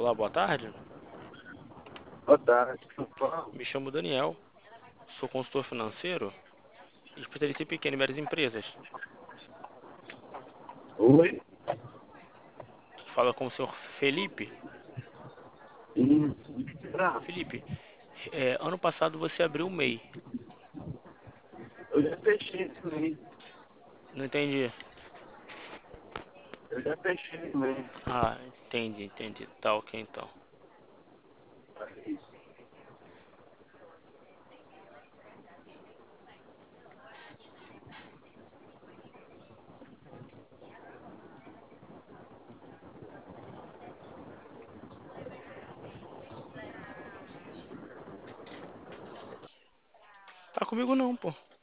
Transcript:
Olá, boa tarde. Boa tarde, Paulo. Me chamo Daniel, sou consultor financeiro e especialista em pequenas e médias empresas. Oi? Fala com o senhor Felipe. Isso. Felipe, ano passado você abriu o MEI. Eu já fechei esse mês. Não entendi. Eu já fechei esse mês. Ah, entendi. Tá ok então. Tá comigo não, pô.